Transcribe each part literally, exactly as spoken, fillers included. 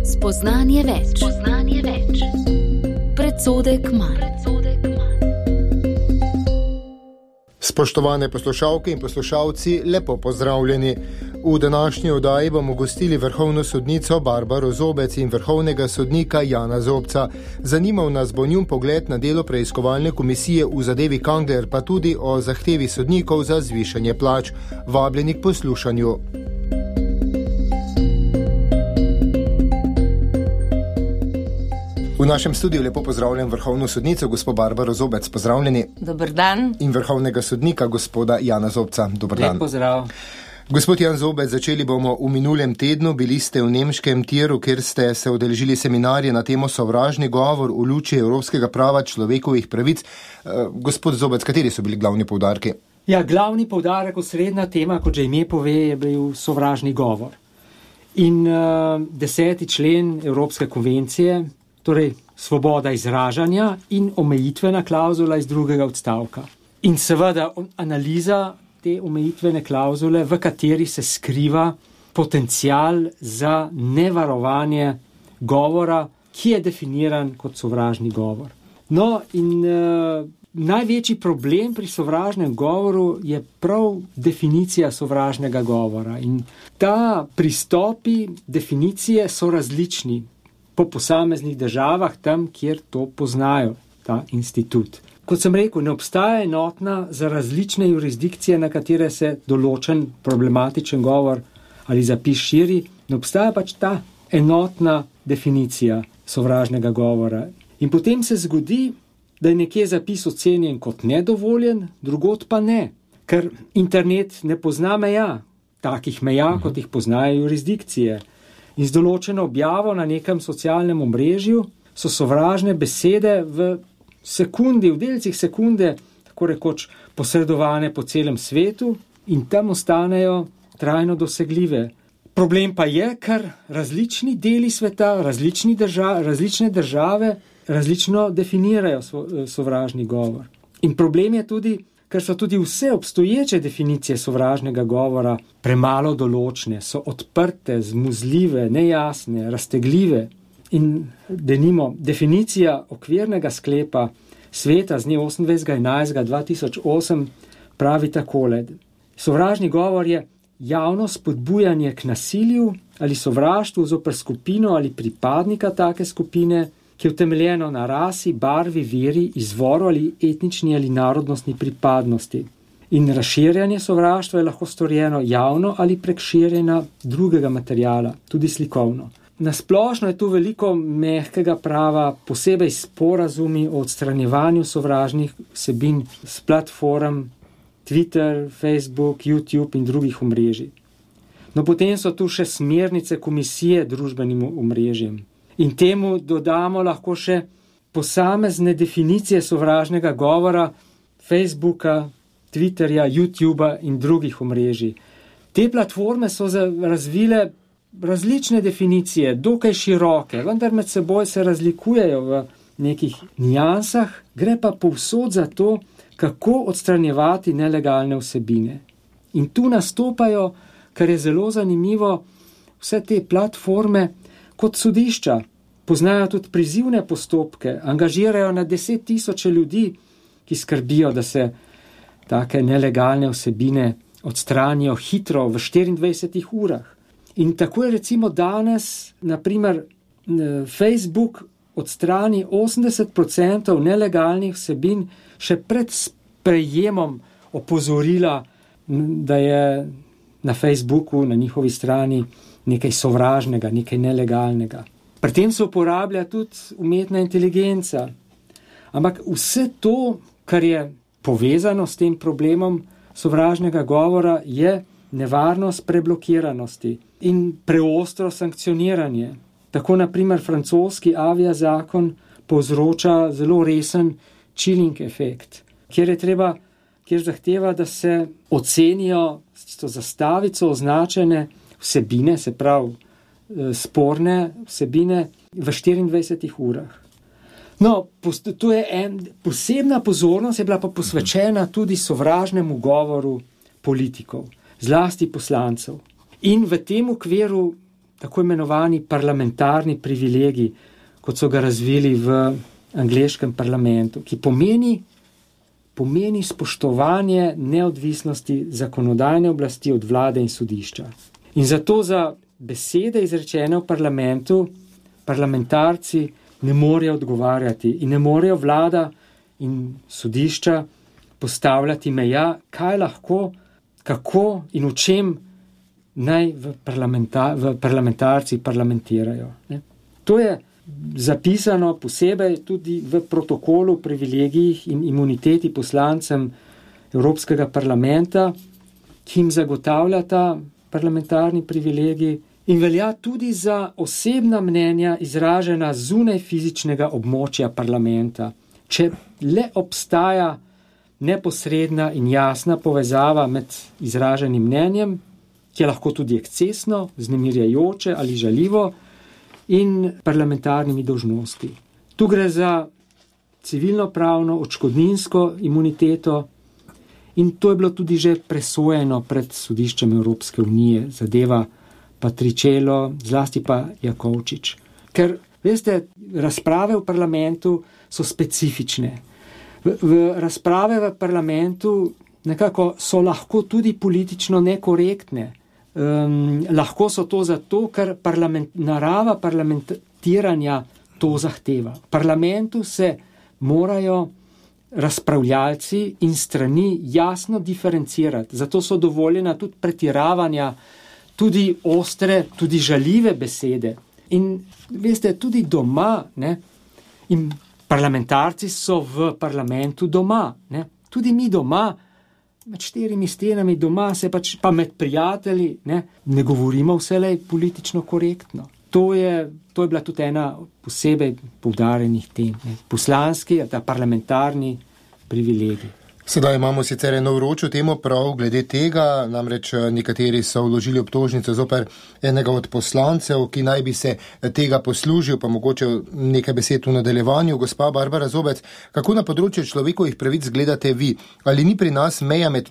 Spoznanje več. Spoznanje več. Predsodek manj. Spoštovane poslušalke in poslušalci, lepo pozdravljeni. V današnji oddaji bomo gostili vrhovno sodnico Barbaro Zobec in vrhovnega sodnika Jana Zobca. Zanimal nas bo njun pogled na delo preiskovalne komisije v zadevi Kangler, pa tudi o zahtevi sodnikov za zvišanje plač. Vabljeni k poslušanju. V našem studiu lepo pozdravljam vrhovno sodnico, gospod Barbaro Zobec. Pozdravljeni. Dober dan. In vrhovnega sodnika, gospoda Jana Zobca. Dober dan. Lep pozdrav. Gospod Jan Zobec, začeli bomo v minulem tednu. Bili ste v nemškem Tiru, kjer ste se udeležili seminarje na temo sovražni govor v luči evropskega prava človekovih pravic. Gospod Zobec, kateri so bili glavni poudarki? Ja, glavni poudarek, osrednja tema, kot že ime pove, je bil sovražni govor. In uh, deseti člen Evropske konvencije, torej svoboda izražanja in omejitvena klauzula iz drugega odstavka. In seveda analiza te omejitvene klauzule, v kateri se skriva potencial za nevarovanje govora, ki je definiran kot sovražni govor. No, in uh, največji problem pri sovražnem govoru je prav definicija sovražnega govora. In ta pristopi definicije so različni po posameznih državah, tam, kjer to poznajo, ta institut. Kot sem rekel, ne obstaja enotna za različne jurisdikcije, na katere se določen problematičen govor ali zapis širi, ne obstaja pač ta enotna definicija sovražnega govora. In potem se zgodi, da je nekje zapis ocenjen kot nedovoljen, drugod pa ne, ker internet ne pozna meja, takih meja, mhm. kot jih poznajo jurisdikcije. In z določeno objavo na nekem socialnem omrežju so sovražne besede v sekundi, v delcih sekunde, tako rekoč posredovane po celem svetu in tam ostanejo trajno dosegljive. Problem pa je, ker različni deli sveta, različni drža, različne države različno definirajo sovražni govor. In problem je tudi, ker so tudi vse obstoječe definicije sovražnega govora premalo določne, so odprte, zmuzljive, nejasne, raztegljive. In denimo, definicija okvirnega sklepa sveta z dne osemindvajsetega enajstega dva tisoč osem pravi takole. Sovražni govor je javno spodbujanje k nasilju ali sovraštvu zoper skupino ali pripadnika take skupine, ki je utemeljeno na rasi, barvi, veri, izvoru ali etnični ali narodnostni pripadnosti. In razširjanje sovraštva je lahko storjeno javno ali prek širjenja drugega materiala, tudi slikovno. Nasplošno je tu veliko mehkega prava, posebej sporazumi o odstranjevanju sovražnih vsebin s platform Twitter, Facebook, YouTube in drugih omrežij. No, potem so tu še smernice komisije družbenim omrežjem. In temu dodamo lahko še posamezne definicije sovražnega govora Facebooka, Twitterja, YouTubea in drugih omrežij. Te platforme so razvile različne definicije, dokaj široke, vendar med seboj se razlikujejo v nekih nijansah, gre pa povsod za to, kako odstranjevati nelegalne vsebine. In tu nastopajo, kar je zelo zanimivo, vse te platforme kot sodišča, poznajo tudi prizivne postopke, angažirajo na deset tisoče ljudi, ki skrbijo, da se take nelegalne vsebine odstranijo hitro v štiriindvajsetih urah. In tako je recimo danes, naprimer, Facebook odstrani osemdeset procentov nelegalnih vsebin še pred sprejemom opozorila, da je na Facebooku, na njihovi strani, nekaj sovražnega, nekaj nelegalnega. Pri tem se uporablja tudi umetna inteligenca. Ampak vse to, kar je povezano s tem problemom sovražnega govora, je nevarnost preblokiranosti in preostro sankcioniranje. Tako naprimer francoski avia zakon povzroča zelo resen chilling efekt, kjer je treba, kjer zahteva, da se ocenijo s to zastavico označene vsebine, se pravi sporne vsebine v štiriindvajsetih urah. No, to je en, posebna pozornost je bila pa posvečena tudi sovražnemu govoru politikov, zlasti poslancev. In v tem okviru tako imenovani parlamentarni privilegij, kot so ga razvili v angleškem parlamentu, ki pomeni, pomeni spoštovanje neodvisnosti zakonodajne oblasti od vlade in sodišča. In zato za besede izrečene v parlamentu parlamentarci ne morejo odgovarjati in ne morejo vlada in sodišča postavljati meja, kaj lahko, kako in v čem naj v, parlamenta, v parlamentarci parlamentirajo. Ne? To je zapisano posebej tudi v protokolu o privilegijih in imuniteti poslancem Evropskega parlamenta, ki jim zagotavlja ta parlamentarni privilegij in velja tudi za osebna mnenja izražena zunaj fizičnega območja parlamenta, če le obstaja neposredna in jasna povezava med izraženim mnenjem, ki je lahko tudi ekscesno, vznemirjajoče ali žaljivo, in parlamentarnimi dolžnosti. Tu gre za civilno-pravno odškodninsko imuniteto in to je bilo tudi že presojeno pred sodiščem Evropske unije, zadeva Patriciello, zlasti pa Jakovčič. Ker, veste, razprave v parlamentu so specifične. V, v razprave v parlamentu nekako so lahko tudi politično nekorektne. Um, lahko so to zato, ker parlament, narava parlamentiranja to zahteva. V parlamentu se morajo razpravljalci in strani jasno diferencirati, zato so dovoljena tudi pretiravanja, tudi ostre, tudi žaljive besede. In veste, tudi doma, ne, in parlamentarci so v parlamentu doma, ne, tudi mi doma, med štirimi stenami doma, se pač pa med prijatelji, ne, ne govorimo vselej politično korektno. To je, to je bila tudi ena posebej poudarjenih tem. Ne. Poslanski, ta parlamentarni privilegij. Sedaj imamo sicer eno vročo temo prav glede tega, namreč nekateri so vložili obtožnico zoper enega od poslancev, ki naj bi se tega poslužil, pa mogoče nekaj besed v nadaljevanju. Gospa Barbara Zobec, kako na področju človekovih pravic gledate vi? Ali ni pri nas meja med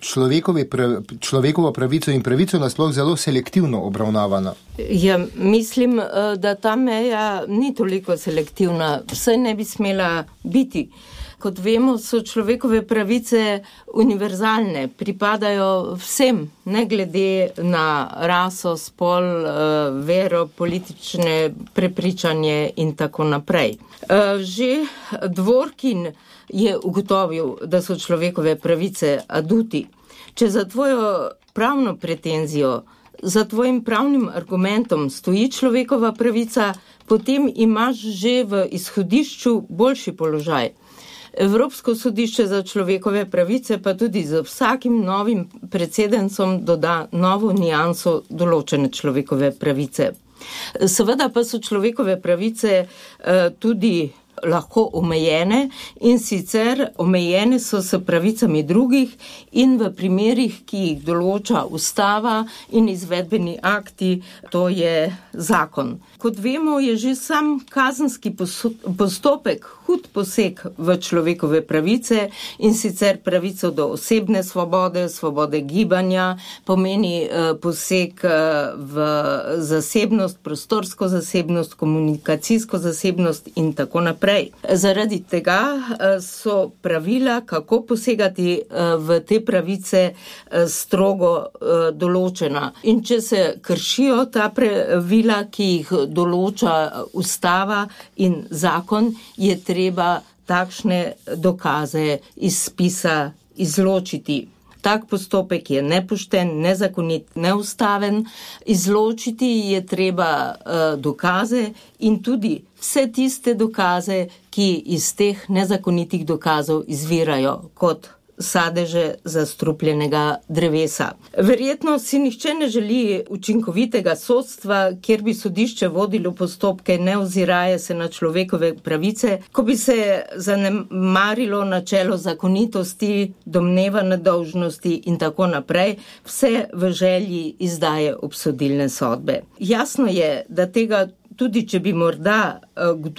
človekovo pravico in pravico nasploh zelo selektivno obravnavana? Ja, mislim, da ta meja ni toliko selektivna, vsaj ne bi smela biti. Kot vemo, so človekove pravice univerzalne, pripadajo vsem, ne glede na raso, spol, vero, politične prepričanje in tako naprej. Že Dvorkin je ugotovil, da so človekove pravice aduti. Če za tvojo pravno pretenzijo, za tvojim pravnim argumentom stoji človekova pravica, potem imaš že v izhodišču boljši položaj. Evropsko sodišče za človekove pravice pa tudi z vsakim novim precedensom doda novo nianso določene človekove pravice. Seveda pa so človekove pravice eh, tudi lahko omejene in sicer omejene so s pravicami drugih in v primerih, ki jih določa ustava in izvedbeni akti, to je zakon. Kot vemo, je že sam kazenski postopek hud poseg v človekove pravice in sicer pravico do osebne svobode, svobode gibanja, pomeni eh, poseg v zasebnost, prostorsko zasebnost, komunikacijsko zasebnost in tako naprej. Zaradi tega so pravila, kako posegati v te pravice, strogo določena. In če se kršijo ta pravila, ki jih določa ustava in zakon, je treba takšne dokaze iz spisa izločiti. Tak postopek je nepošten, nezakonit, neustaven. Izločiti je treba uh, dokaze in tudi vse tiste dokaze, ki iz teh nezakonitih dokazov izvirajo kot sadeže zastrupljenega drevesa. Verjetno si nihče ne želi učinkovitega sodstva, kjer bi sodišče vodilo postopke, ne oziraje se na človekove pravice, ko bi se zanemarilo načelo zakonitosti, domneva nedolžnosti in tako naprej, vse v želji izdaje obsodilne sodbe. Jasno je, da tega tudi če bi morda kdo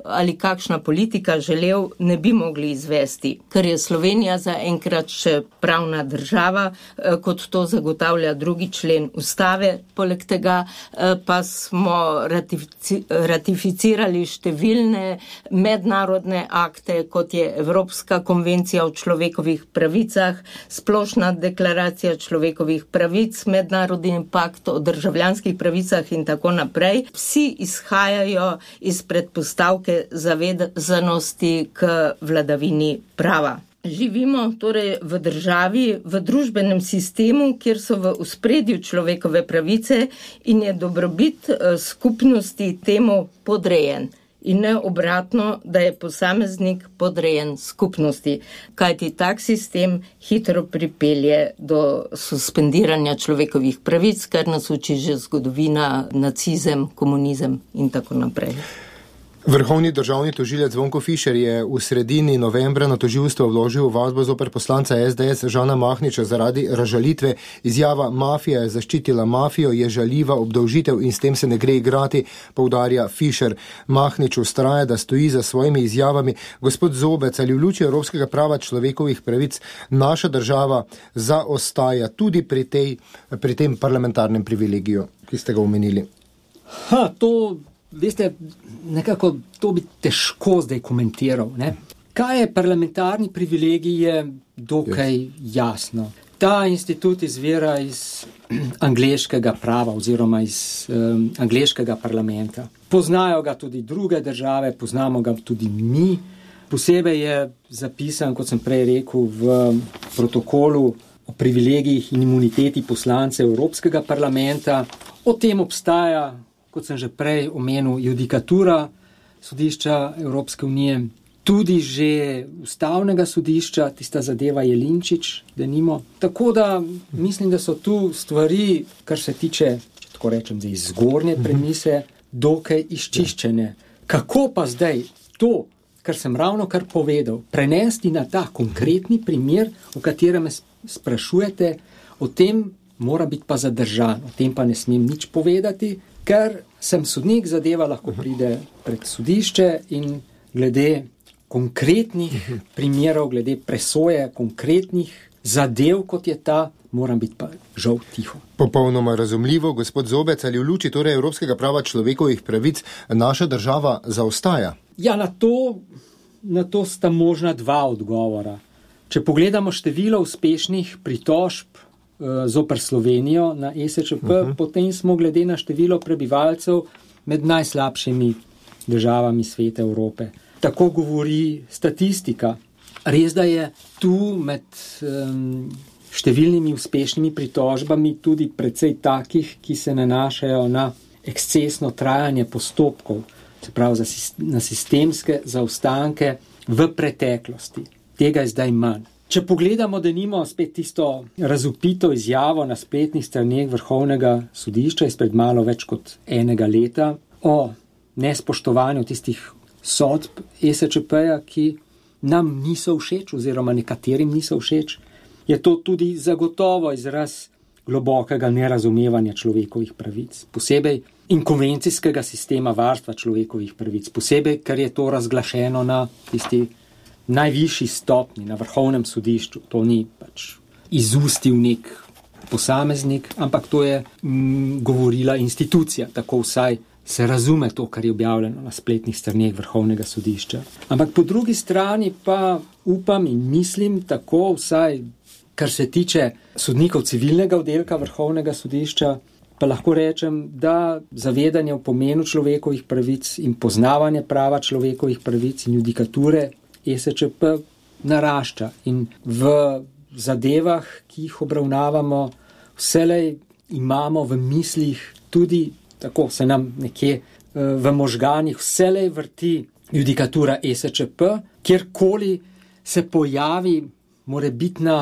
ali kakšna politika želel, ne bi mogli izvesti, ker je Slovenija zaenkrat še pravna država, kot to zagotavlja drugi člen ustave. Poleg tega pa smo ratifici- ratificirali številne mednarodne akte, kot je Evropska konvencija o človekovih pravicah, Splošna deklaracija človekovih pravic, Mednarodni pakt o državljanskih pravicah in tako naprej. Vsi izhajajo iz predpostavke zavezanosti k vladavini prava. Živimo torej v državi, v družbenem sistemu, kjer so v ospredju človekove pravice in je dobrobit skupnosti temu podrejen. In ne obratno, da je posameznik podrejen skupnosti, kajti tak sistem hitro pripelje do suspendiranja človekovih pravic, kar nas uči že zgodovina, nacizem, komunizem in tako naprej. Vrhovni državni tožilec Zvonko Fišer je v sredini novembra na tožilstvo vložil ovadbo zoper poslanca es de es Žana Mahniča zaradi razžalitve. Izjava "mafija je zaščitila mafijo" je žaljiva obdolžitev in s tem se ne gre igrati, poudarja Fišer. Mahnič vztraja, da stoji za svojimi izjavami. Gospod Zobec, ali v luči evropskega prava človekovih pravic naša država zaostaja tudi pri, tej, pri tem parlamentarnem privilegiju, ki ste ga omenili? Ha, to... Veste, nekako to bi težko zdaj komentiral. Ne? Kaj je parlamentarni privilegij, je dokaj jasno. Ta institut izvira iz angleškega prava oziroma iz um, angleškega parlamenta. Poznajo ga tudi druge države, poznamo ga tudi mi. Posebej je zapisan, kot sem prej rekel, v protokolu o privilegijih in imuniteti poslancev Evropskega parlamenta. O tem obstaja, kot sem že prej omenil, judikatura sodišča Evropske unije, tudi že ustavnega sodišča, tista zadeva Jelinčič, denimo. Tako da mislim, da so tu stvari, kar se tiče, če tako rečem, zdaj zgornje premise, dokaj izčiščene. Kako pa zdaj to, kar sem ravno kar povedal, prenesti na ta konkretni primer, o katerem me sprašujete, o tem mora biti pa zadržan, o tem pa ne smem nič povedati, ker sem sodnik, zadeva lahko pride pred sodišče in glede konkretnih primerov, glede presoje konkretnih zadev, kot je ta, moram biti pa žal tiho. Popolnoma razumljivo, gospod Zobec, ali v luči torej evropskega prava človekovih pravic naša država zaostaja? Ja, na to, na to sta možna dva odgovora. Če pogledamo število uspešnih pritožb zoper Slovenijo na E S Č P, uh-huh. potem smo glede na število prebivalcev med najslabšimi državami sveta Evrope. Tako govori statistika. Res, da je tu med um, številnimi uspešnimi pritožbami tudi precej takih, ki se nanašajo na ekscesno trajanje postopkov, se pravi na sistemske zaostanke v preteklosti. Tega je zdaj manj. Če pogledamo, da nimo spet tisto razvpito izjavo na spletnih straneh Vrhovnega sodišča izpred malo več kot enega leta o nespoštovanju tistih sodb E S Č P-ja, ki nam niso všeč oziroma nekaterim niso všeč, je to tudi zagotovo izraz globokega nerazumevanja človekovih pravic, posebej in konvencijskega sistema varstva človekovih pravic, posebej, ker je to razglašeno na tisti najvišji stopni, na Vrhovnem sodišču. To ni pač izustil nek posameznik, ampak to je mm, govorila institucija, tako vsaj se razume to, kar je objavljeno na spletnih straneh Vrhovnega sodišča. Ampak po drugi strani pa upam in mislim tako vsaj, kar se tiče sodnikov civilnega oddelka Vrhovnega sodišča, pa lahko rečem, da zavedanje o pomenu človekovih pravic in poznavanje prava človekovih pravic in judikature E S Č P narašča in v zadevah, ki jih obravnavamo, vselej imamo v mislih tudi, tako se nam nekje v možganih vselej vrti judikatura E S Č P, kjerkoli se pojavi morebitna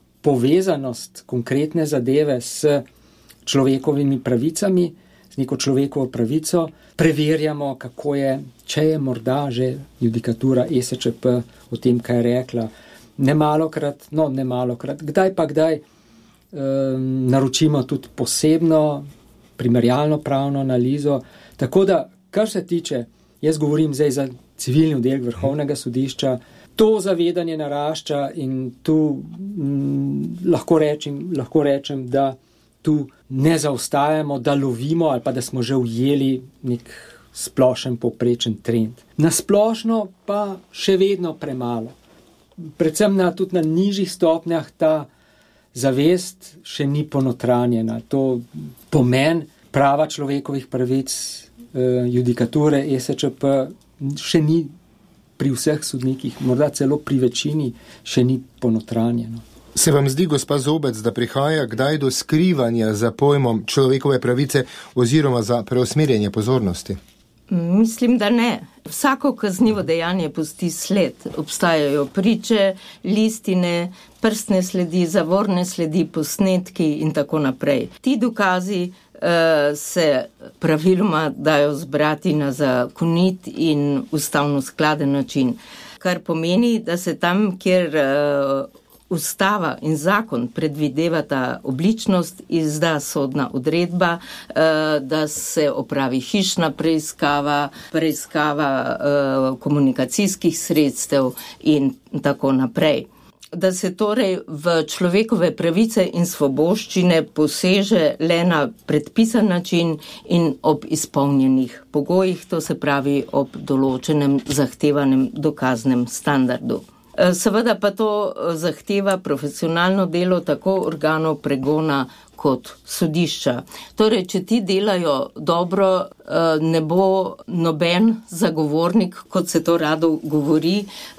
povezanost konkretne zadeve s človekovimi pravicami, z neko človekovo pravico, preverjamo, kako je, če je morda že judikatura E S Č P o tem, kaj je rekla. Nemalokrat, no nemalokrat, kdaj pa kdaj um, naročimo tudi posebno primerjalno pravno analizo. Tako da, kar se tiče Jaz govorim zdaj za civilni oddelek Vrhovnega sodišča. To zavedanje narašča in tu m, lahko, rečem, lahko rečem, da tu ne zaostajamo, da lovimo ali pa da smo že ujeli nek splošen povprečen trend. Na splošno pa še vedno premalo. Predvsem na, tudi na nižjih stopnjah ta zavest še ni ponotranjena. To pomen prava človekovih pravic, eh, judikature E S Č P še ni pri vseh sodnikih, morda celo pri večini še ni ponotranjeno. Se vam zdi, gospa Zobec, da prihaja kdaj do skrivanja za pojmom človekove pravice oziroma za preusmerjanje pozornosti? Mislim, da ne. Vsako kaznivo dejanje pusti sled. Obstajajo priče, listine, prstne sledi, zavorne sledi, posnetki in tako naprej. Ti dokazi uh, se praviloma dajo zbrati na zakonit in ustavno skladen način, kar pomeni, da se tam, kjer uh, Ustava in zakon predvidevata obličnost, izda sodna odredba, da se opravi hišna preiskava, preiskava komunikacijskih sredstev in tako naprej. Da se torej v človekove pravice in svoboščine poseže le na predpisan način in ob izpolnjenih pogojih, to se pravi ob določenem zahtevanem dokaznem standardu. Seveda pa to zahteva profesionalno delo tako organov pregona kot sodišča. Torej, če ti delajo dobro, ne bo noben zagovornik, kot se to rado govori,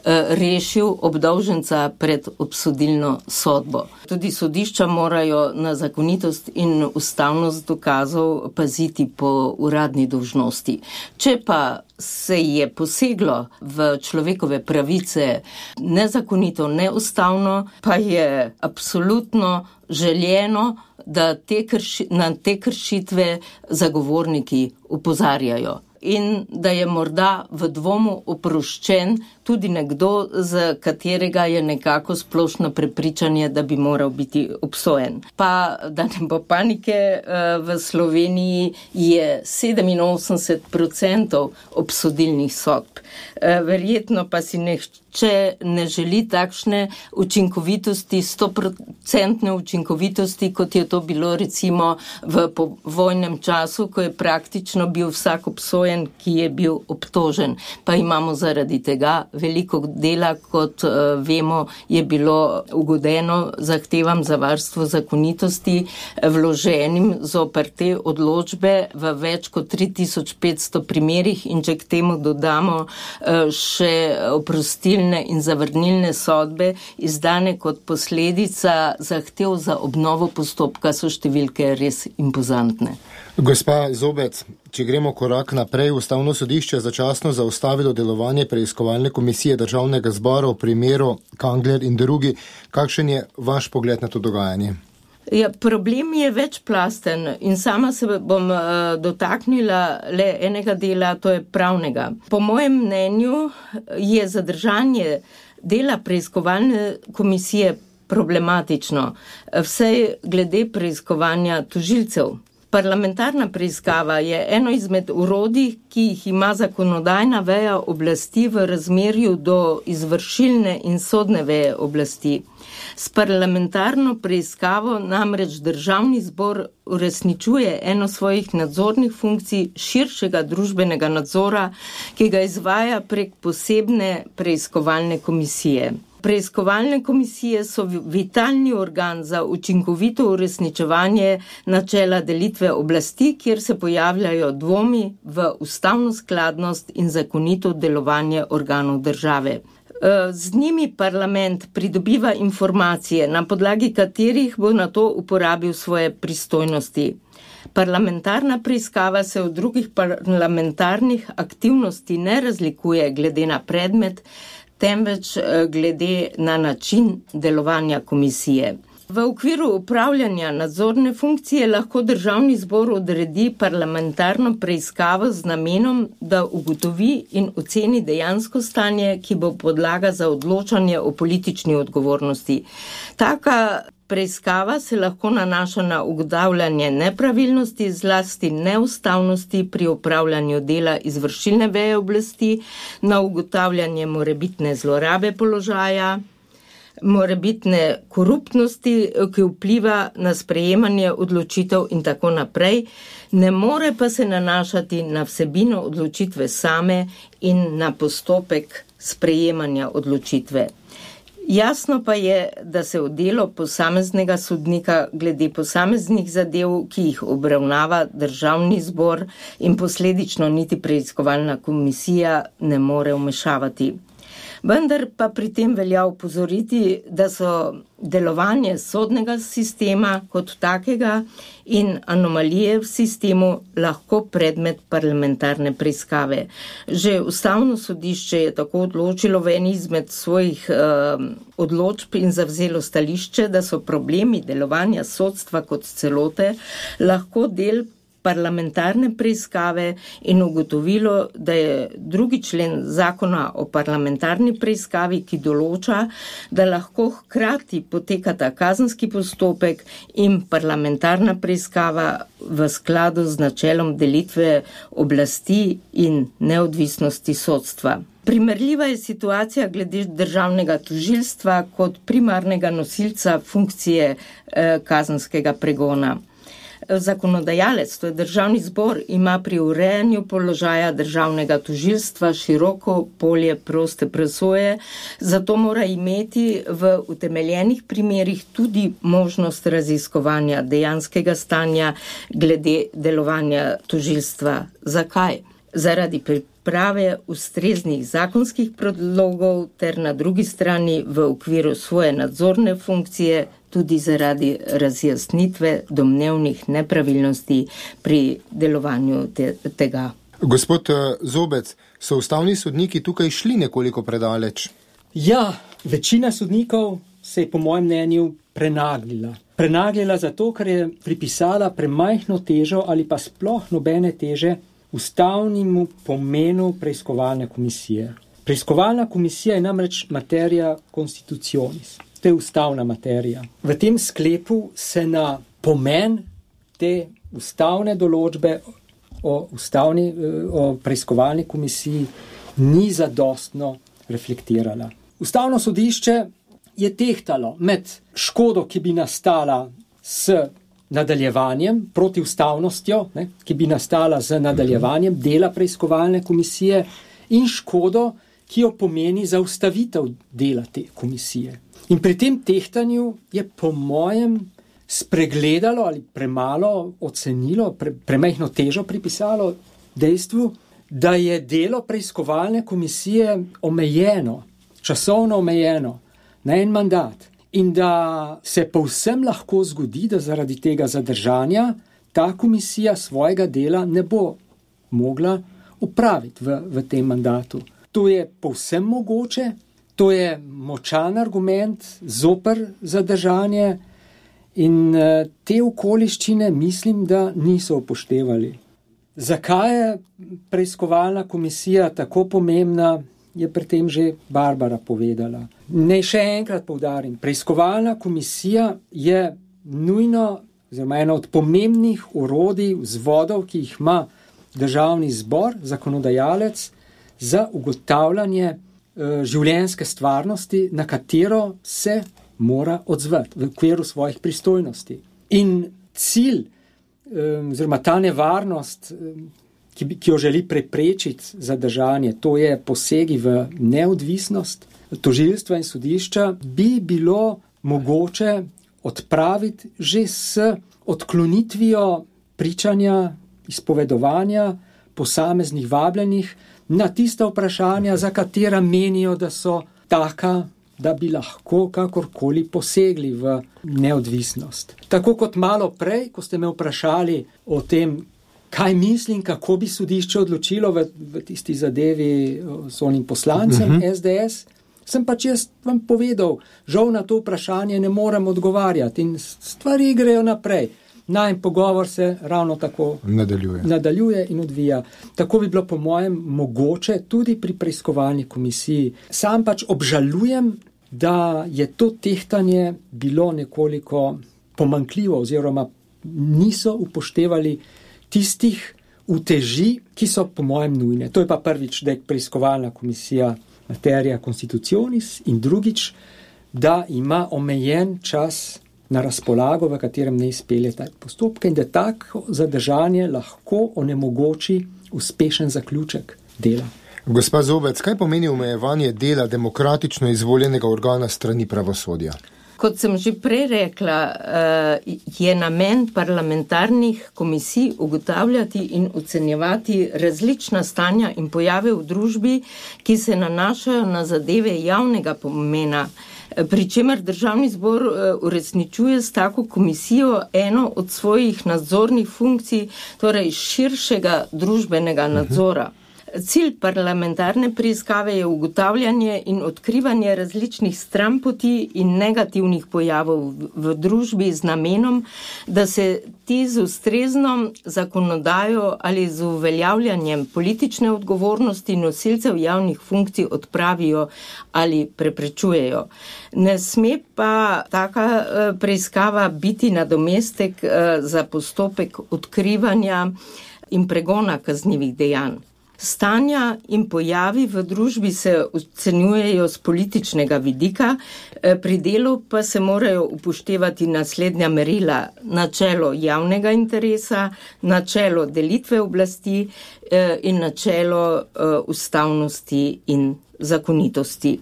rešil obdolženca pred obsodilno sodbo. Tudi sodišča morajo na zakonitost in ustavnost dokazov paziti po uradni dolžnosti. Če pa se je poseglo v človekove pravice nezakonito, neustavno, pa je absolutno željeno, da te krši, na te kršitve zagovorniki opozarjajo. In da je morda v dvomu oproščen tudi nekdo, za katerega je nekako splošno prepričanje, da bi moral biti obsojen. Pa, da ne bo panike, v Sloveniji je sedeminosemdeset odstotkov obsodilnih sodb. Verjetno pa si nihče ne želi takšne učinkovitosti, stoprocentne učinkovitosti, kot je to bilo recimo v povojnem času, ko je praktično bil vsak obsojen, ki je bil obtožen. Pa imamo zaradi tega veliko dela, kot uh, vemo, je bilo ugodeno zahtevam za varstvo zakonitosti vloženim zoper te odločbe v več kot tri tisoč petsto primerih in če k temu dodamo uh, še oprostilne in zavrnilne sodbe, izdane kot posledica zahtev za obnovo postopka, so številke res impozantne. Gospa Zobec, če gremo korak naprej, Ustavno sodišče začasno zaustavilo delovanje preiskovalne komisije Državnega zbora v primeru Kangler in drugi. Kakšen je vaš pogled na to dogajanje? Ja, problem je večplasten in sama se bom uh, dotaknila le enega dela, to je pravnega. Po mojem mnenju je zadržanje dela preiskovalne komisije problematično, vsaj glede preiskovanja tožilcev. Parlamentarna preiskava je eno izmed orodij, ki jih ima zakonodajna veja oblasti v razmerju do izvršilne in sodne veje oblasti. S parlamentarno preiskavo namreč Državni zbor uresničuje eno svojih nadzornih funkcij širšega družbenega nadzora, ki ga izvaja prek posebne preiskovalne komisije. Preiskovalne komisije so vitalni organ za učinkovito uresničevanje načela delitve oblasti, kjer se pojavljajo dvomi v ustavno skladnost in zakonito delovanje organov države. Z njimi parlament pridobiva informacije, na podlagi katerih bo na to uporabil svoje pristojnosti. Parlamentarna preiskava se od drugih parlamentarnih aktivnosti ne razlikuje glede na predmet, temveč glede na način delovanja komisije. V okviru upravljanja nadzorne funkcije lahko Državni zbor odredi parlamentarno preiskavo z namenom, da ugotovi in oceni dejansko stanje, ki bo podlaga za odločanje o politični odgovornosti. Taka Preiskava se lahko nanaša na ugotavljanje nepravilnosti, zlasti neustavnosti pri upravljanju dela izvršilne veje oblasti, na ugotavljanje morebitne zlorabe položaja, morebitne koruptnosti, ki vpliva na sprejemanje odločitev in tako naprej, ne more pa se nanašati na vsebino odločitve same in na postopek sprejemanja odločitve. Jasno pa je, da se v delo posameznega sodnika glede posameznih zadev, ki jih obravnava Državni zbor in posledično niti preiskovalna komisija, ne more vmešavati. Vendar pa pri tem velja opozoriti, da so delovanje sodnega sistema kot takega in anomalije v sistemu lahko predmet parlamentarne preiskave. Že Ustavno sodišče je tako odločilo v eni izmed svojih eh, odločb in zavzelo stališče, da so problemi delovanja sodstva kot celote lahko del parlamentarne preiskave in ugotovilo, da je drugi člen zakona o parlamentarni preiskavi, ki določa, da lahko hkrati potekata kazenski postopek in parlamentarna preiskava v skladu z načelom delitve oblasti in neodvisnosti sodstva. Primerljiva je situacija glede državnega tožilstva kot primarnega nosilca funkcije eh, kazenskega pregona. Zakonodajalec, to je Državni zbor, ima pri urejanju položaja državnega tožilstva široko polje proste presoje, zato mora imeti v utemeljenih primerih tudi možnost raziskovanja dejanskega stanja glede delovanja tožilstva. Zakaj? Zaradi priprave ustreznih zakonskih predlogov ter na drugi strani v okviru svoje nadzorne funkcije tudi zaradi razjasnitve domnevnih nepravilnosti pri delovanju te, tega. Gospod Zobec, so ustavni sodniki tukaj šli nekoliko predaleč? Ja, večina sodnikov se je po mojem mnenju prenaglila. Prenaglila zato, ker je pripisala premajhno težo ali pa sploh nobene teže ustavnemu pomenu preiskovalne komisije. Preiskovalna komisija je namreč materija constitutionis. To je ustavna materija. V tem sklepu se na pomen te ustavne določbe o, ustavni, o preiskovalni komisiji ni zadostno reflektirala. Ustavno sodišče je tehtalo med škodo, ki bi nastala s nadaljevanjem, protiustavnostjo, ne, ki bi nastala z nadaljevanjem dela preiskovalne komisije in škodo, ki jo pomeni zaustavitev dela te komisije. In pri tem tehtanju je po mojem spregledalo ali premalo ocenilo, pre, premajhno težo pripisalo dejstvu, da je delo preiskovalne komisije omejeno, časovno omejeno, na en mandat. In da se povsem lahko zgodi, da zaradi tega zadržanja ta komisija svojega dela ne bo mogla opraviti v, v tem mandatu. To je povsem mogoče, to je močan argument zoper zadržanje in te okoliščine mislim, da niso upoštevali. Zakaj je preiskovalna komisija tako pomembna, je pri tem že Barbara povedala. Naj še enkrat poudarim, preiskovalna komisija je nujno, oziroma eno od pomembnih orodij, vzvodov, ki jih ima Državni zbor, zakonodajalec, za ugotavljanje e, življenjske stvarnosti, na katero se mora odzvati v okviru svojih pristojnosti. In cilj, e, oziroma ta nevarnost, e, ki, ki jo želi preprečiti zadržanje, to je posegi v neodvisnost tožilstva in sodišča, bi bilo mogoče odpraviti že s odklonitvijo pričanja, izpovedovanja posameznih vabljenih na tista vprašanja, za katera menijo, da so taka, da bi lahko kakorkoli posegli v neodvisnost. Tako kot malo prej, ko ste me vprašali o tem, kaj mislim, kako bi sodišče odločilo v, v tisti zadevi s onim poslancem uh-huh. S D S, sem pač jaz vam povedal, žal na to vprašanje ne morem odgovarjati in stvari grejo naprej. Najn pogovor se ravno tako nadaljuje. nadaljuje in odvija. Tako bi bilo po mojem mogoče tudi pri preiskovalni komisiji. Sam pač obžalujem da je to tehtanje bilo nekoliko pomanjkljivo oziroma niso upoštevali tistih uteži, ki so po mojem nujne. To je pa prvič, da je preiskovalna komisija materia constitutionis in drugič, da ima omejen čas na razpolago, v katerem ne izpelje tak postopke in da tako zadržanje lahko onemogoči uspešen zaključek dela. Gospa Zobec, kaj pomeni omejevanje dela demokratično izvoljenega organa strani pravosodja? Kot sem že prej rekla, je namen parlamentarnih komisij ugotavljati in ocenjevati različna stanja in pojave v družbi, ki se nanašajo na zadeve javnega pomena, pri čemer Državni zbor uresničuje s tako komisijo eno od svojih nadzornih funkcij, torej širšega družbenega nadzora. Cilj parlamentarne preiskave je ugotavljanje in odkrivanje različnih stranpoti in negativnih pojavov v družbi z namenom, da se ti z ustrezno zakonodajo ali z uveljavljanjem politične odgovornosti nosilcev javnih funkcij odpravijo ali preprečujejo. Ne sme pa taka preiskava biti nadomestek za postopek odkrivanja in pregona kaznivih dejanj. Stanja in pojavi v družbi se ocenjujejo z političnega vidika, pri delu pa se morajo upoštevati naslednja merila: načelo javnega interesa, načelo delitve oblasti in načelo ustavnosti in zakonitosti.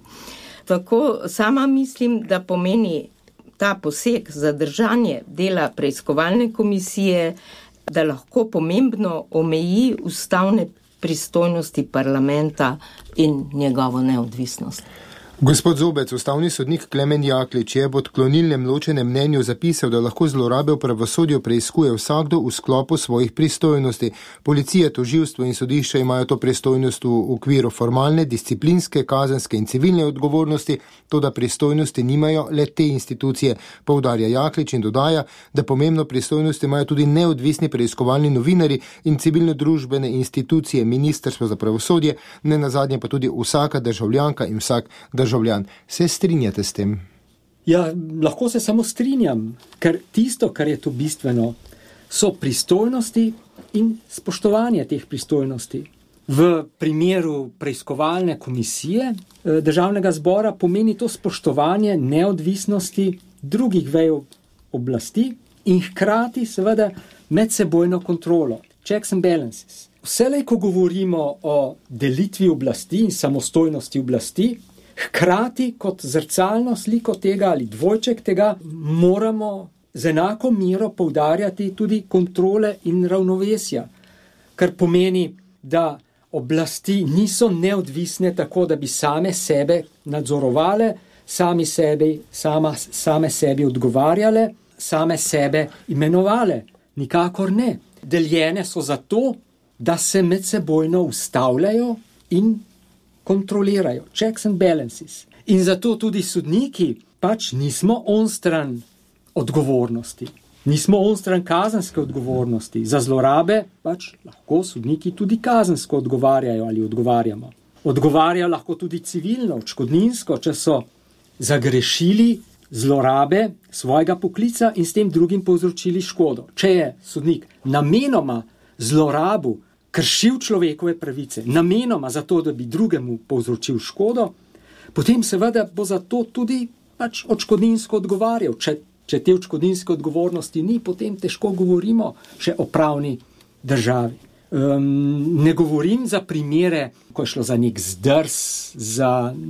Tako sama mislim, da pomeni ta poseg zadržanje dela preiskovalne komisije, da lahko pomembno omeji ustavne pristojnosti parlamenta in njegovo neodvisnost. Gospod Zobec, ustavni sodnik Klemen Jaklič je v odklonilnem ločenem mnenju zapisal, da lahko zlorabe v pravosodju preiskuje vsakdo v sklopu svojih pristojnosti. Policija, tožilstvo in sodišča imajo to pristojnost v okviru formalne, disciplinske, kazenske in civilne odgovornosti, toda pristojnosti nimajo le te institucije, poudarja Jaklič in dodaja, da pomembno pristojnost imajo tudi neodvisni preiskovalni novinari in civilno-družbene institucije, Ministrstvo za pravosodje, ne nazadnje pa tudi vsaka državljanka in vsak državljan. Državljan. Se strinjate s tem? Ja, lahko se samo strinjam, ker tisto, kar je tu bistveno, so pristojnosti in spoštovanje teh pristojnosti. V primeru preiskovalne komisije Državnega zbora pomeni to spoštovanje neodvisnosti drugih vejev oblasti in hkrati seveda medsebojno kontrolo. Checks and balances. Vselej, ko govorimo o delitvi oblasti in samostojnosti oblasti, hkrati kot zrcalno sliko tega ali dvojček tega moramo z enako mero poudarjati tudi kontrole in ravnovesja, kar pomeni, da oblasti niso neodvisne tako, da bi same sebe nadzorovale, sami sebi, sama, same sebi odgovarjale, same sebe imenovale. Nikakor ne. Deljene so zato, da se medsebojno ustavljajo in kontrolirajo. Checks and balances. In zato tudi sodniki pač nismo onstran odgovornosti. Nismo onstran kazenske odgovornosti. Za zlorabe pač lahko sodniki tudi kazensko odgovarjajo ali odgovarjamo. Odgovarjajo lahko tudi civilno, odškodninsko, če so zagrešili zlorabe svojega poklica in s tem drugim povzročili škodo. Če je sodnik namenoma zlorabu kršil človekove pravice, namenoma zato, da bi drugemu povzročil škodo, potem seveda bo za to tudi pač odškodninsko odgovarjal. Če, če te odškodninske odgovornosti ni, potem težko govorimo še o pravni državi. Um, ne govorim za primere, ko je šlo za nek zdrs, za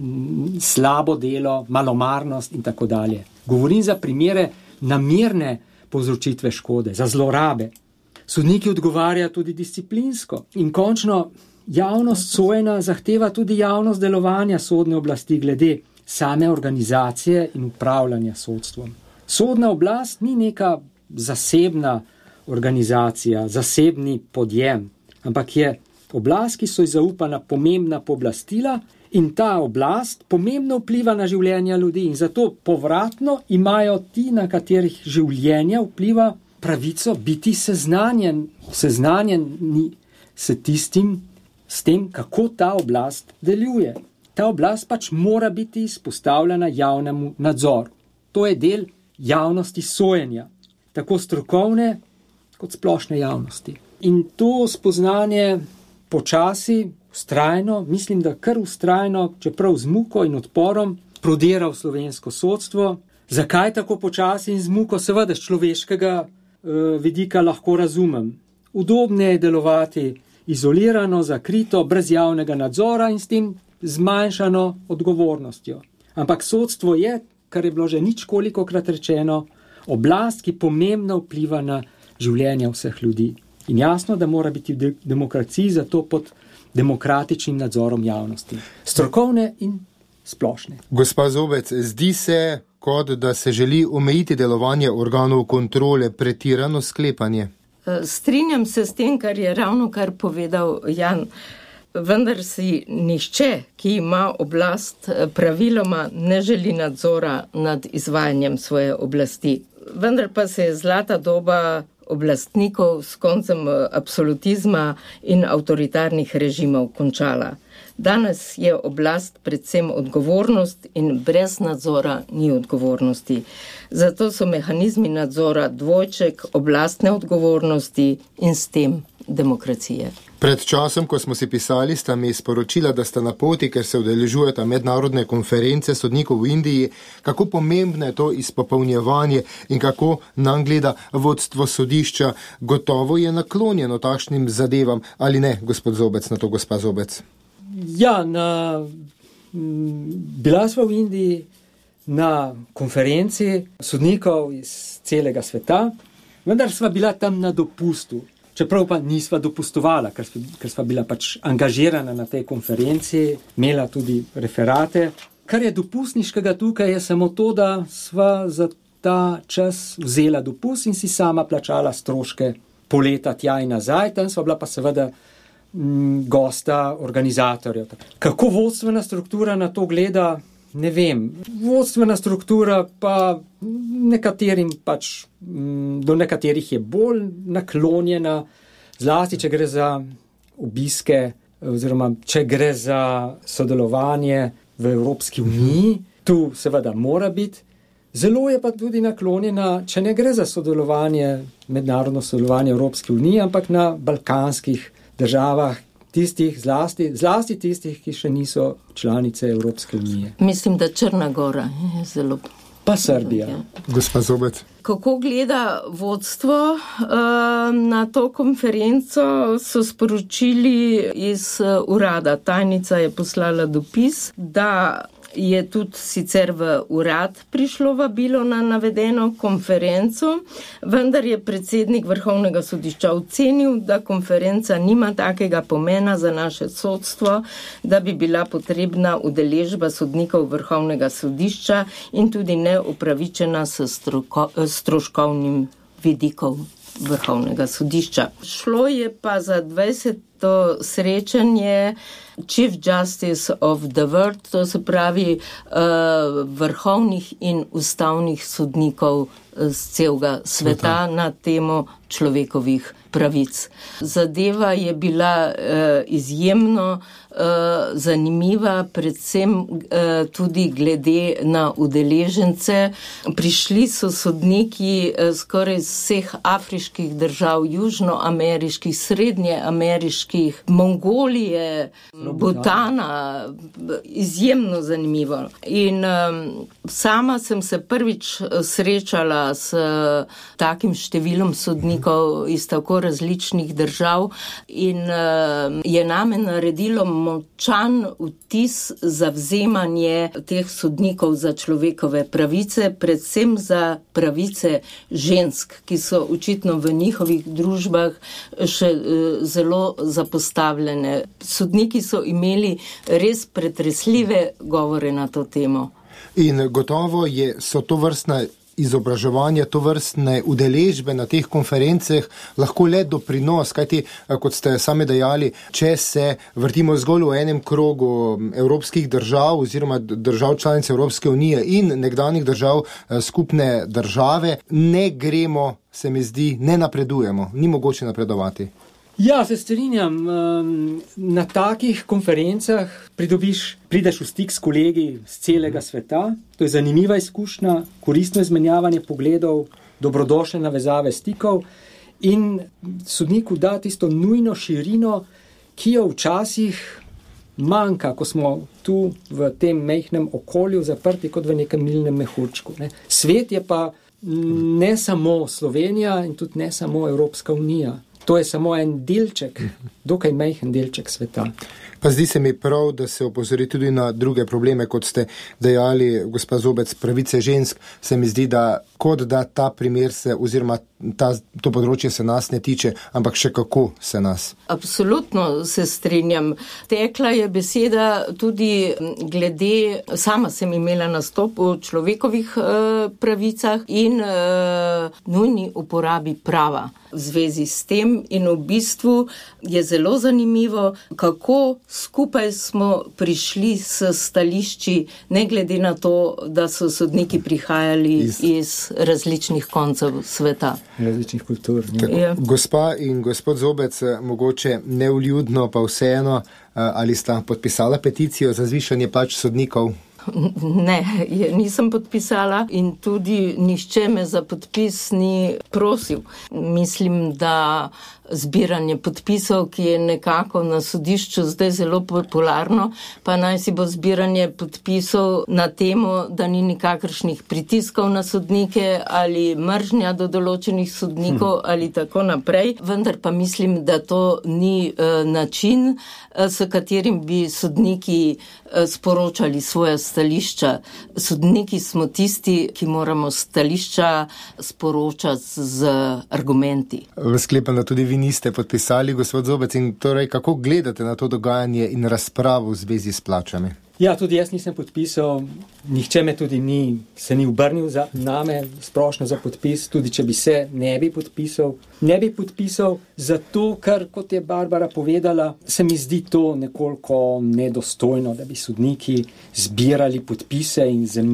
m, slabo delo, malomarnost in tako dalje. Govorim za primere namerne povzročitve škode, za zlorabe. Sodniki odgovarjajo tudi disciplinsko in končno javnost sojenja zahteva tudi javnost delovanja sodne oblasti glede same organizacije in upravljanja sodstvom. Sodna oblast ni neka zasebna organizacija, zasebni podjem, ampak je oblast, ki so ji zaupana pomembna pooblastila in ta oblast pomembno vpliva na življenja ljudi in zato povratno imajo ti, na katerih življenja vpliva, pravico biti seznanjen, seznanjen s tistim, s tem, kako ta oblast deluje. ta oblast pač mora biti izpostavljena javnemu nadzoru. To je del javnosti sojenja, tako strokovne kot splošne javnosti. In to spoznanje počasi, vztrajno, mislim, da kar vztrajno, čeprav z muko in odporom, prodira v slovensko sodstvo. Zakaj tako počasi in z muko? Seveda, z človeškega uh, vidika lahko razumem. Udobne je delovati izolirano, zakrito, brez javnega nadzora in s tem zmanjšano odgovornostjo. Ampak sodstvo je, kar je bilo že ničkolikokrat rečeno, oblast, ki pomembno vpliva na življenje vseh ljudi. In jasno, da mora biti v de- demokraciji zato pod demokratičnim nadzorom javnosti. Strokovne in splošne. Gospa Zobec, zdi se, kot da se želi omejiti delovanje organov kontrole, pretirano sklepanje. Strinjam se s tem, kar je ravno kar povedal Jan. Vendar si nihče, ki ima oblast, praviloma ne želi nadzora nad izvajanjem svoje oblasti. Vendar pa se je zlata doba oblastnikov s koncem absolutizma in avtoritarnih režimov končala. Danes je oblast predvsem odgovornost in brez nadzora ni odgovornosti. Zato so mehanizmi nadzora dvojček oblastne odgovornosti in s tem demokracije. Pred časom, ko smo si pisali, sta mi sporočila, da sta na poti, ker se udeležujeta mednarodne konference sodnikov v Indiji, kako pomembno je to izpopolnjevanje in kako nam gleda vodstvo sodišča. Gotovo je naklonjeno takšnim zadevam, ali ne, gospod Zobec, na to gospa Zobec? Ja, na, bila sva v Indiji na konferenci sodnikov iz celega sveta, vendar sva bila tam na dopustu. Čeprav pa nisva dopustovala, ker sva, ker sva bila pač angažirana na tej konferenci, imela tudi referate. Kar je dopustniškega tukaj je samo to, da sva za ta čas vzela dopust in si sama plačala stroške poleta tja in nazaj, tam sva bila pa seveda m, gosta organizatorjev. Kako vodstvena struktura na to gleda, ne vem. Vodstvena struktura pa nekaterim pač, do nekaterih je bolj naklonjena, zlasti, če gre za obiske oziroma če gre za sodelovanje v Evropski uniji. Tu seveda mora biti. Zelo je pa tudi naklonjena, če ne gre za sodelovanje, mednarodno sodelovanje Evropske unije, ampak na balkanskih državah, tistih, zlasti, zlasti tistih, ki še niso članice Evropske unije. Mislim, da Črna Gora je zelo... Pa Srbija. Gospa Zobec. Kako gleda vodstvo na to konferenco, so sporočili iz urada. Tajnica je poslala dopis, da je tudi sicer v urad prišlo vabilo na navedeno konferenco, vendar je predsednik Vrhovnega sodišča ocenil, da konferenca nima takega pomena za naše sodstvo, da bi bila potrebna udeležba sodnikov Vrhovnega sodišča in tudi neupravičena s stroko, stroškovnim vidikom Vrhovnega sodišča. Šlo je pa za dvajseto srečanje Chief Justice of the World, to se pravi uh, vrhovnih in ustavnih sodnikov z celega sveta na temo človekovih pravic. Zadeva je bila uh, izjemno uh, zanimiva, predvsem uh, tudi glede na udeležence. Prišli so sodniki uh, skoraj iz vseh afriških držav, južnoameriških, srednjeameriških, Mongolije, Butana, izjemno zanimivo. In um, sama sem se prvič srečala s uh, takim številom sodnikov iz tako različnih držav in uh, je name naredilo močan vtis zavzemanje teh sodnikov za človekove pravice, predvsem za pravice žensk, ki so očitno v njihovih družbah še uh, zelo zapostavljene. Sodniki so imeli res pretresljive govore na to temo. In gotovo je, so to vrstna izobraževanja, to vrstne udeležbe na teh konferencah lahko le doprinos, kajti, kot ste sami dejali, če se vrtimo zgolj v enem krogu evropskih držav oziroma držav članic Evropske unije in nekdanjih držav skupne države, ne gremo, se mi zdi, ne napredujemo, ni mogoče napredovati. Ja, se strinjam. Na takih konferencah pridobiš, prideš v stik s kolegi z celega sveta. To je zanimiva izkušnja, koristno izmenjavanje pogledov, dobrodošle navezave stikov in sodniku da tisto nujno širino, ki jo včasih manjka, ko smo tu v tem majhnem okolju zaprti kot v nekem milnem mehurčku. Ne. Svet je pa ne samo Slovenija in tudi ne samo Evropska unija. To je samo en delček, dokaj majhen delček sveta. Pa zdi se mi prav, da se opozori tudi na druge probleme, kot ste dejali, gospa Zobec, pravice žensk. Se mi zdi, da kot da ta primer se, oziroma ta, to področje se nas ne tiče, ampak še kako se nas. Absolutno se strinjam. Tekla je beseda tudi glede, sama sem imela nastop o človekovih uh, pravicah in uh, nujni uporabi prava v zvezi s tem in v bistvu je zelo zanimivo, kako skupaj smo prišli s stališči, ne glede na to, da so sodniki prihajali iz, iz različnih koncev sveta. Različnih kultur. Ja. Gospa in gospod Zobec, mogoče nevljudno, pa vseeno, ali sta podpisala peticijo za zvišanje plač sodnikov? Ne, nisem podpisala in tudi nihče me za podpis ni prosil. Mislim, da zbiranje podpisov, ki je nekako na sodišču zdaj zelo popularno, pa naj si bo zbiranje podpisov na temo, da ni nikakršnih pritiskov na sodnike ali mržnja do določenih sodnikov hm. ali tako naprej. Vendar pa mislim, da to ni uh, način, uh, s katerim bi sodniki uh, sporočali svoje stališča. Sodniki smo tisti, ki moramo stališča sporočati z argumenti. Sklepam, da tudi vi niste podpisali, gospod Zobec, in torej kako gledate na to dogajanje in razpravo v zvezi s plačami? Ja, tudi jaz nisem podpisal, nihče me tudi ni, se ni obrnil za name sprošnjo za podpis, tudi če bi se, ne bi podpisal. Ne bi podpisal zato, ker, kot je Barbara povedala, se mi zdi to nekoliko nedostojno, da bi sodniki zbirali podpise in z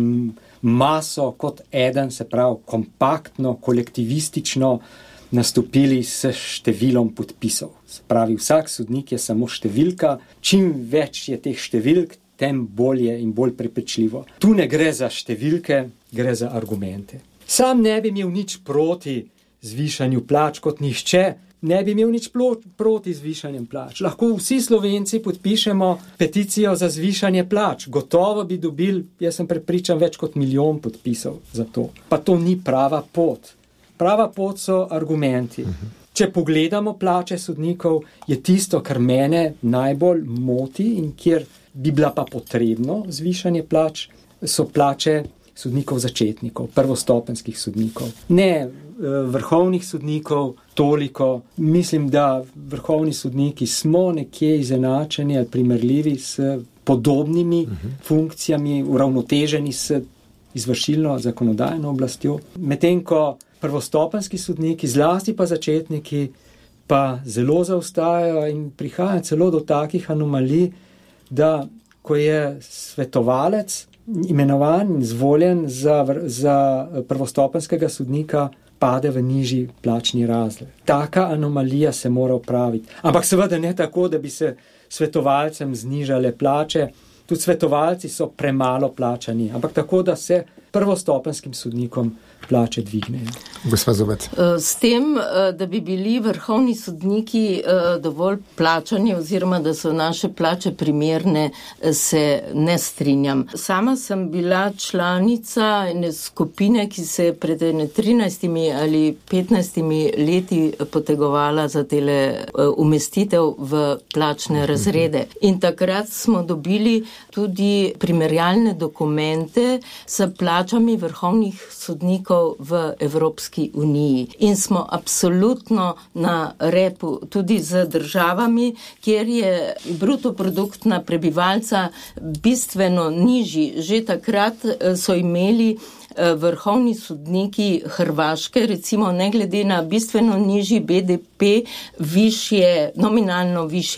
maso kot eden, se pravi kompaktno, kolektivistično nastopili s številom podpisov. Se pravi, vsak sodnik je samo številka, čim več je teh številk, tem bolje in bolj prepričljivo. Tu ne gre za številke, gre za argumente. Sam ne bi imel nič proti zvišanju plač, kot nihče ne bi imel nič proti zvišanjem plač. Lahko vsi Slovenci podpišemo peticijo za zvišanje plač. Gotovo bi dobili, jaz sem prepričan, več kot milijon podpisov za to. Pa to ni prava pot. Prava pot so argumenti. Če pogledamo plače sodnikov, je tisto, kar mene najbolj moti in kjer bi bila pa potrebno zvišanje plač, so plače sodnikov začetnikov, prvostopenskih sodnikov. Ne vrhovnih sodnikov toliko. Mislim, da vrhovni sodniki smo nekje izenačeni ali primerljivi s podobnimi uh-huh. funkcijami, uravnoteženi s izvršilno zakonodajno oblastjo. Medtem ko prvostopenski sodniki, zlasti pa začetniki, pa zelo zaostajajo in prihaja celo do takih anomalij, da ko je svetovalec imenovan in zvoljen za, za prvostopenskega sodnika, pade v nižji plačni razred. Taka anomalija se mora opraviti. Ampak seveda ne tako, da bi se svetovalcem znižale plače. Tudi svetovalci so premalo plačani, ampak tako, da se prvostopenskim sodnikom plače dvignejo. Gospa Zobec. S tem, da bi bili vrhovni sodniki dovolj plačani oziroma da so naše plače primerne, se ne strinjam. Sama sem bila članica ene skupine, ki se je pred trinajstimi ali petnajstimi leti potegovala za tele umestitev v plačne razrede. In takrat smo dobili tudi primerjalne dokumente s plačami vrhovnih sodnikov v Evropski uniji. In smo absolutno na repu tudi z državami, kjer je bruto produkt na prebivalca bistveno nižji. Že takrat so imeli vrhovni sodniki Hrvaške, recimo ne glede na bistveno nižji B D P, višje, nominalno višje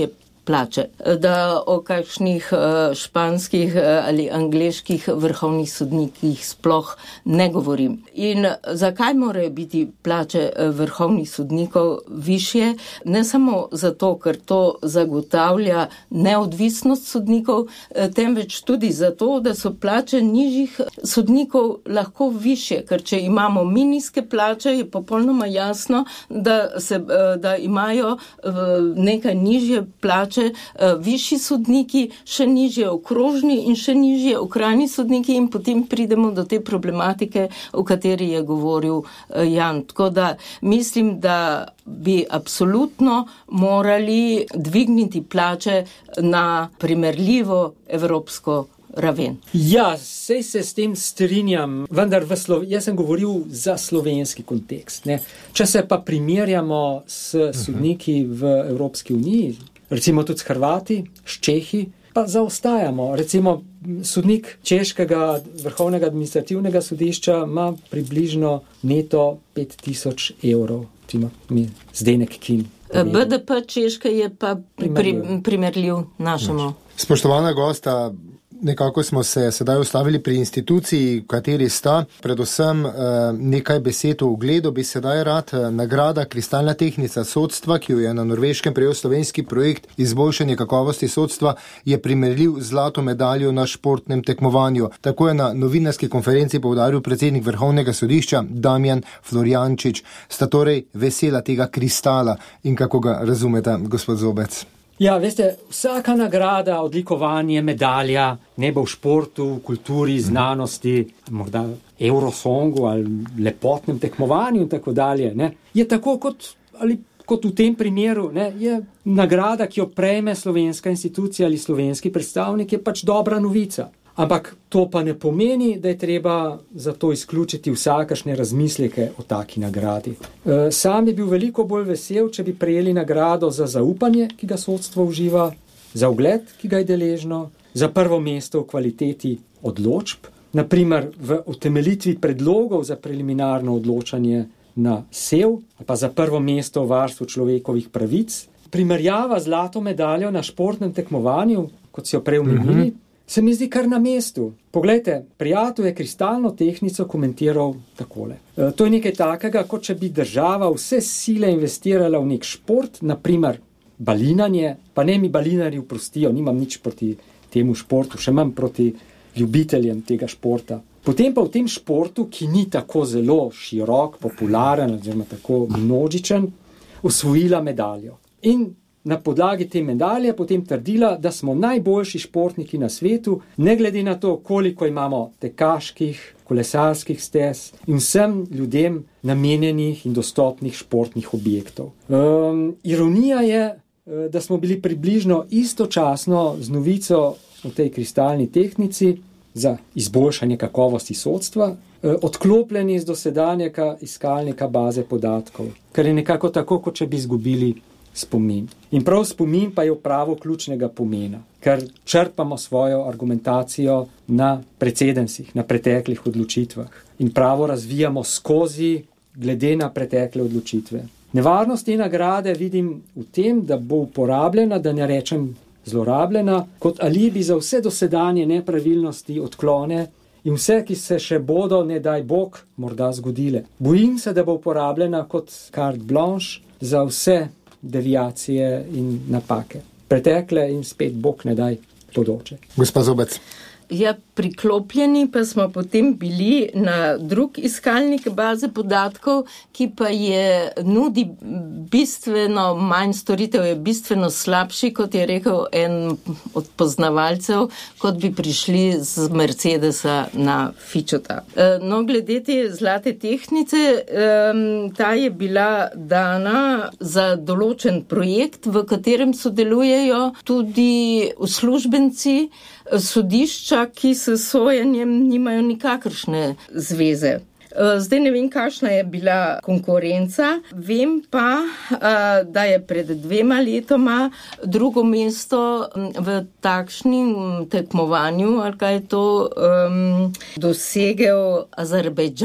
plače, da o kakšnih španskih ali angleških vrhovnih sodnikih sploh ne govorim. In zakaj morajo biti plače vrhovnih sodnikov višje? Ne samo zato, ker to zagotavlja neodvisnost sodnikov, temveč tudi zato, da so plače nižjih sodnikov lahko višje, ker če imamo mi nizke plače, je popolnoma jasno, da, se, da imajo nekaj nižje plače višji sodniki, še nižje okrožni in še nižje okrajni sodniki in potem pridemo do te problematike, o kateri je govoril Jan. Tako da mislim, da bi absolutno morali dvigniti plače na primerljivo evropsko raven. Ja, sej se s tem strinjam, vendar v Slo- jaz sem govoril za slovenski kontekst. Ne? Če se pa primerjamo s sodniki v Evropski uniji, recimo tudi s Hrvati, s Čehi, pa zaostajamo. Recimo sodnik Češkega vrhovnega administrativnega sodišča ima približno neto pet tisoč evrov. Recimo mi Zdenek Kin. B D P Češke je pa primerljiv, primerljiv našemu. Spoštovana gosta, nekako smo se sedaj ustavili pri instituciji, v kateri sta. Predvsem eh, nekaj besed o ugledu bi sedaj rad. Nagrada Kristalna tehnica sodstva, ki jo je na Norveškem prejel slovenski projekt izboljšanje kakovosti sodstva, je primerljiv z zlato medaljo na športnem tekmovanju. Tako je na novinarski konferenci poudaril predsednik Vrhovnega sodišča Damjan Florjančič. Sta torej vesela tega kristala in kako ga razumete, gospod Zobec? Ja, veste, vsaka nagrada, odlikovanje, medalja, ne bo v športu, v kulturi, znanosti, morda Eurosongu ali lepotnem tekmovanju in tako dalje, ne, je tako kot, ali kot v tem primeru, ne, je nagrada, ki jo prejme slovenska institucija ali slovenski predstavnik, je pač dobra novica. Ampak to pa ne pomeni, da je treba za to izključiti vsakašne razmisleke o taki nagradi. E, sam je bil veliko bolj vesel, če bi prejeli nagrado za zaupanje, ki ga sodstvo uživa, za ugled, ki ga je deležno, za prvo mesto v kvaliteti odločb, naprimer v utemeljitvi predlogov za preliminarno odločanje na sev, pa za prvo mesto v varstvu človekovih pravic. Primerjava z zlato medaljo na športnem tekmovanju, kot si jo prej omenili, mm-hmm. se mi zdi kar na mestu. Poglejte, prijatelj je kristalno tehnico komentiral takole. E, to je nekaj takega, kot če bi država vse sile investirala v nek šport, naprimer balinanje, pa ne mi balinari oprostijo, nimam nič proti temu športu, še manj proti ljubiteljem tega športa. Potem pa v tem športu, ki ni tako zelo širok, popularen, oziroma tako množičen, osvojila medaljo. In na podlagi te medalje potem trdila, da smo najboljši športniki na svetu, ne glede na to, koliko imamo tekaških, kolesarskih stez in vsem ljudem namenjenih in dostopnih športnih objektov. Um, ironija je, da smo bili približno istočasno z novico o tej kristalni tehnici za izboljšanje kakovosti sodstva odklopljeni z dosedanjega iskalnika baze podatkov, kar je nekako tako, kot če bi izgubili spomin. In prav spomin pa je v pravo ključnega pomena, ker črpamo svojo argumentacijo na precedensih, na preteklih odločitvah in pravo razvijamo skozi glede na pretekle odločitve. Nevarnost te nagrade vidim v tem, da bo uporabljena, da ne rečem zlorabljena, kot alibi za vse dosedanje nepravilnosti, odklone in vse, ki se še bodo, ne daj Bog, morda zgodile. Bojim se, da bo uporabljena kot carte blanche za vse deviacije in napake. Pretekle in spet Bog ne daj bodoče. Gospa Zobec. Ja, priklopljeni pa smo potem bili na drug iskalnik baze podatkov, ki pa je nudi bistveno manj storitev, je bistveno slabši, kot je rekel en od poznavalcev, kot bi prišli z Mercedesa na Fičota. No, glede te zlate tehnice, ta je bila dana za določen projekt, v katerem sodelujejo tudi uslužbenci sodišča, ki s sojenjem nimajo nikakršne zveze. Zdaj ne vem, kakšna je bila konkurenca, vem pa, da je pred dvema letoma drugo mesto v takšnem tekmovanju, ali kaj je to, um, dosegel Azerbejdžan.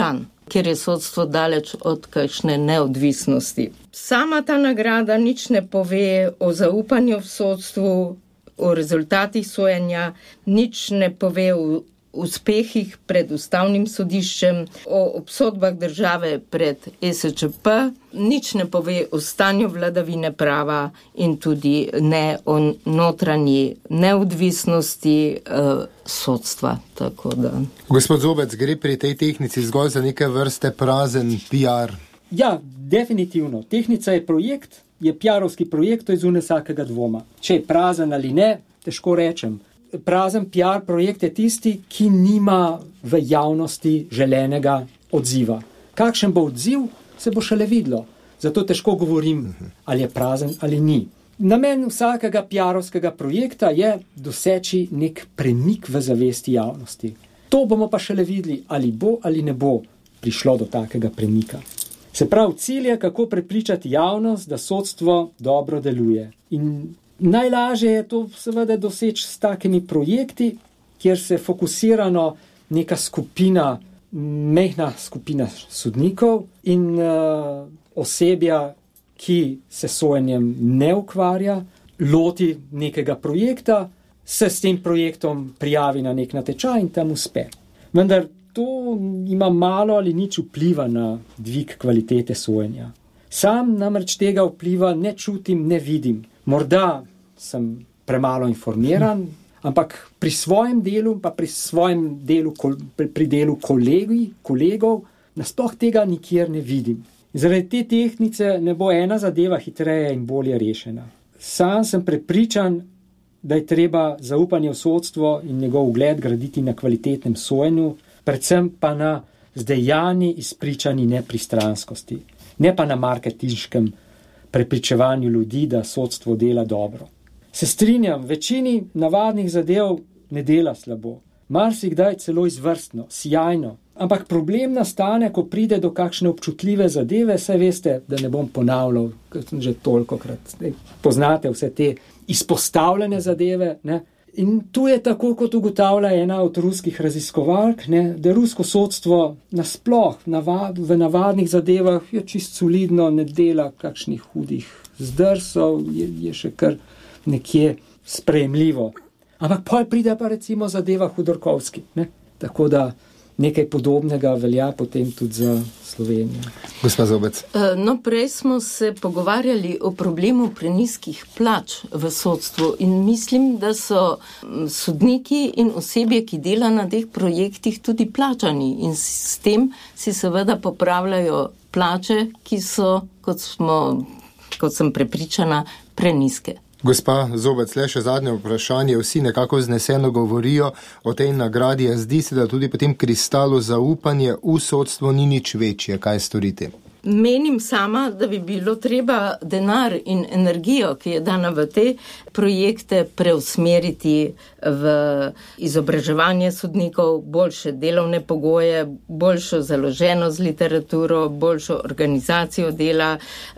ker je sodstvo daleč od kakšne neodvisnosti. Sama ta nagrada nič ne pove o zaupanju v sodstvu, o rezultatih sojenja, nič ne pove o uspehih pred ustavnim sodiščem, o obsodbah države pred E S Č P, nič ne pove o stanju vladavine prava in tudi ne o notranji neodvisnosti eh, sodstva. Tako da. Gospod Zobec, gre pri tej tehnici zgolj za neke vrste prazen P R? Ja, definitivno. Tehnica je projekt, je P R-ovski projekt, to je zunaj vsakega dvoma. Če je prazen ali ne, težko rečem. Prazen P R projekt je tisti, ki nima v javnosti želenega odziva. Kakšen bo odziv, se bo šele videlo. Zato težko govorim, ali je prazen ali ni. Namen vsakega P R-ovskega projekta je doseči nek premik v zavesti javnosti. To bomo pa šele videli, ali bo ali ne bo prišlo do takega premika. Se pravi, cilj je, kako prepričati javnost, da sodstvo dobro deluje. In najlažje je to seveda doseči s takimi projekti, kjer se fokusirano neka skupina, mehna skupina sodnikov in uh, osebja, ki se sojenjem ne ukvarja, loti nekega projekta, se s tem projektom prijavi na nek natečaj in tam uspe. Vendar to ima malo ali nič vpliva na dvig kvalitete sojenja. Sam namreč tega vpliva ne čutim, ne vidim. Morda sem premalo informiran, ampak pri svojem delu, pa pri svojem delu, pri delu kolegi, kolegov, nasploh tega nikjer ne vidim. Zaradi te tehnice ne bo ena zadeva hitreje in bolje rešena. Sam sem prepričan, da je treba zaupanje v sodstvo in njegov ugled graditi na kvalitetnem sojenju, predvsem pa na zdejani izpričani nepristranskosti, ne pa na marketinškem prepričevanju ljudi, da sodstvo dela dobro. Se strinjam, večini navadnih zadev ne dela slabo, marsikdaj celo izvrstno, sijajno, ampak problem nastane, ko pride do kakšne občutljive zadeve, saj veste, da ne bom ponavljal, ker sem že tolikokrat, poznate vse te izpostavljene zadeve, ne? In tu je tako, kot ugotavlja ena od ruskih raziskovalk, ne, da rusko sodstvo nasploh navad, v navadnih zadevah je čist solidno, ne dela kakšnih hudih zdrsov, je, je še kar nekje sprejemljivo. Ampak pol pride pa recimo zadeva Hudorkovski, ne? Tako da nekaj podobnega velja potem tudi za Slovenijo. Gospa Zobec. No, prej smo se pogovarjali o problemu prenizkih plač v sodstvu in mislim, da so sodniki in osebje, ki dela na teh projektih, tudi plačani in s tem si seveda popravljajo plače, ki so, kot smo, kot sem prepričana, prenizke. Gospa Zobec, le še zadnje vprašanje. Vsi nekako zneseno govorijo o tej nagradi. Zdi se, da tudi po tem kristalu zaupanje v sodstvo ni nič večje. Kaj storiti? Menim sama, da bi bilo treba denar in energijo, ki je dana v te projekte, preusmeriti v izobraževanje sodnikov, boljše delovne pogoje, boljšo založeno z literaturo, boljšo organizacijo dela,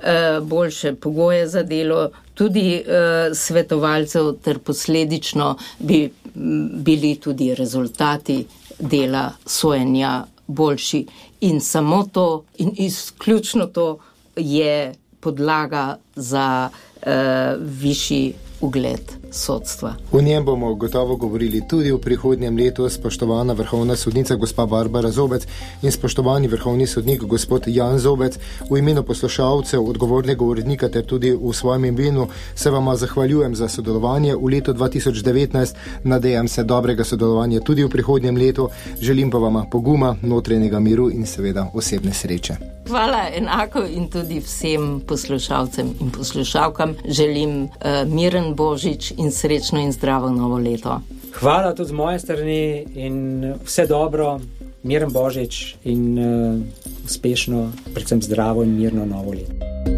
boljše pogoje za delo, tudi svetovalcev, ter posledično bi bili tudi rezultati dela sojenja boljši. In samo to, in izključno to je podlaga za uh, višji ugled sodstva. O njem bomo gotovo govorili tudi v prihodnjem letu, spoštovana vrhovna sodnica gospa Barbara Zobec in spoštovani vrhovni sodnik gospod Jan Zobec. V imenu poslušalcev, odgovornega urednika ter tudi v svojem imenu se vama zahvaljujem za sodelovanje v letu dva tisoč devetnajst. Nadejam se dobrega sodelovanja tudi v prihodnjem letu. Želim pa vama poguma, notranjega miru in seveda osebne sreče. Hvala enako in tudi vsem poslušalcem in poslušalkam želim uh, miren Božič in srečno in zdravo novo leto. Hvala tudi z moje strani in vse dobro, miren Božič in uh, uspešno, predvsem zdravo in mirno novo leto.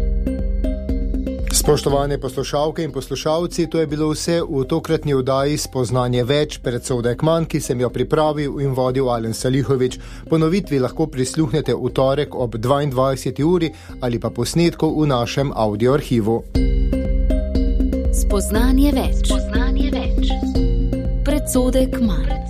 Spoštovane poslušalke in poslušalci, to je bilo vse v tokratni oddaji Spoznanje več, predsodek manj, ki sem jo pripravil in vodil Alen Salihovič. Ponovitvi lahko prisluhnete v torek ob dvaindvajseti uri ali pa posnetku v našem audio arhivu. Spoznanje več. Spoznanje več. Predsodek manj.